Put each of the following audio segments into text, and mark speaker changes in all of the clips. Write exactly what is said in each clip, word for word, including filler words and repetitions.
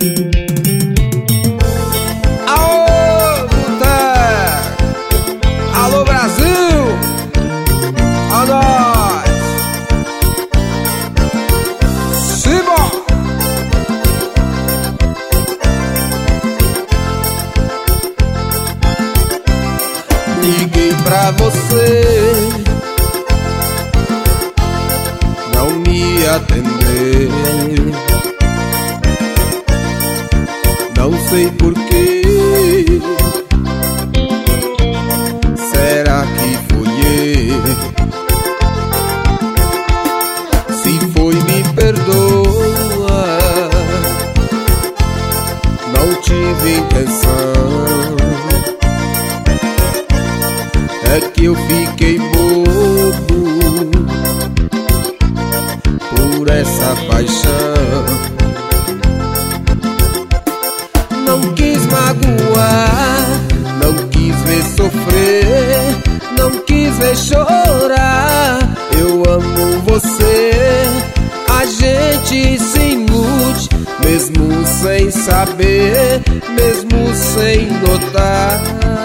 Speaker 1: Aô, boteco! Alô, Brasil! A nós! Simbora! Liguei pra você, não me atender. Não sei porquê. Será que fui eu? Se foi, me perdoa. Não tive intenção. É que eu fiquei bobo por essa paixão. Não quis magoar, não quis ver sofrer, não quis ver chorar. Eu amo você, a gente se ilude, mesmo sem saber, mesmo sem notar.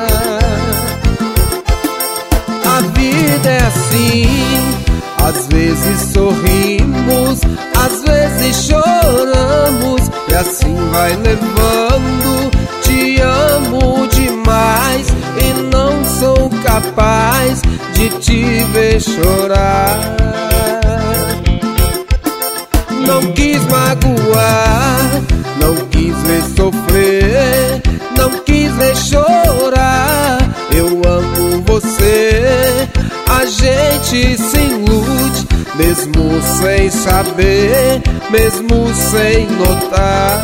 Speaker 1: A vida é assim, às vezes sorrimos, às vezes choramos, e assim vai levando. Te amo demais e não sou capaz de te ver chorar. Não quis magoar, não quis ver sofrer, não quis ver chorar. Eu amo você, a gente se ilude, mesmo sem saber, mesmo sem notar.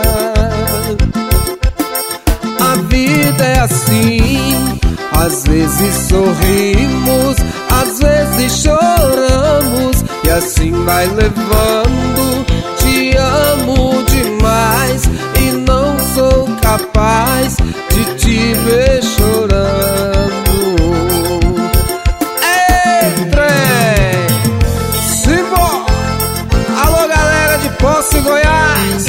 Speaker 1: A vida é assim, às vezes sorrimos, às vezes choramos, e assim vai levando. Te amo demais e não sou capaz de te ver chorando. Posse, Goiás.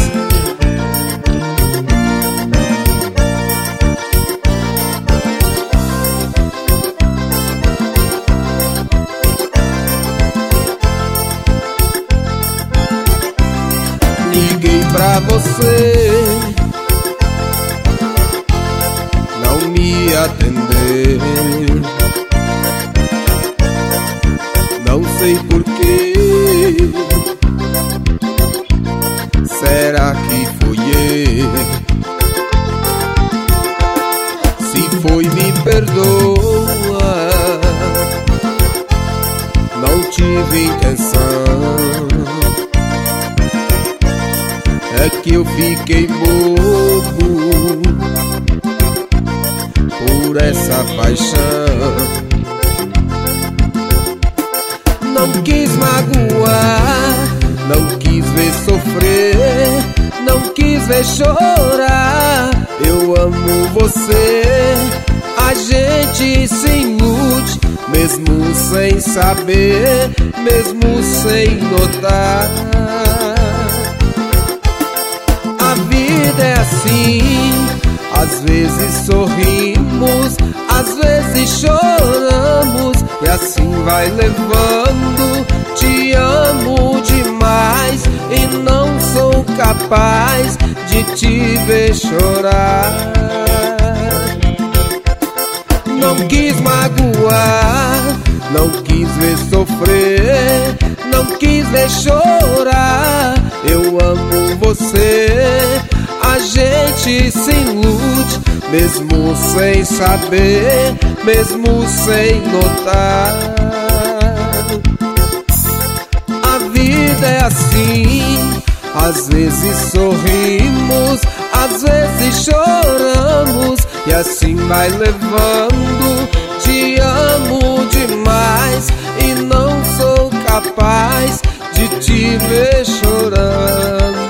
Speaker 1: Liguei pra você, não me atender. Não sei porquê. Será que fui eu? Se foi, me perdoa. Não tive intenção. É que eu fiquei bobo por essa paixão. Não quis magoar, não quis ver sofrer, não quis ver chorar. Eu amo você, a gente se ilude, mesmo sem saber, mesmo sem notar. A vida é assim, às vezes sorrimos, às vezes choramos, e assim vai levando. Te amo demais e não sou capaz de te ver chorar. Não quis magoar, não quis ver sofrer, não quis ver chorar. Eu amo você, a gente se ilude, mesmo sem saber, mesmo sem notar. A vida é assim, às vezes sorrimos, às vezes choramos, e assim vai levando. Te amo demais e não sou capaz de te ver chorando.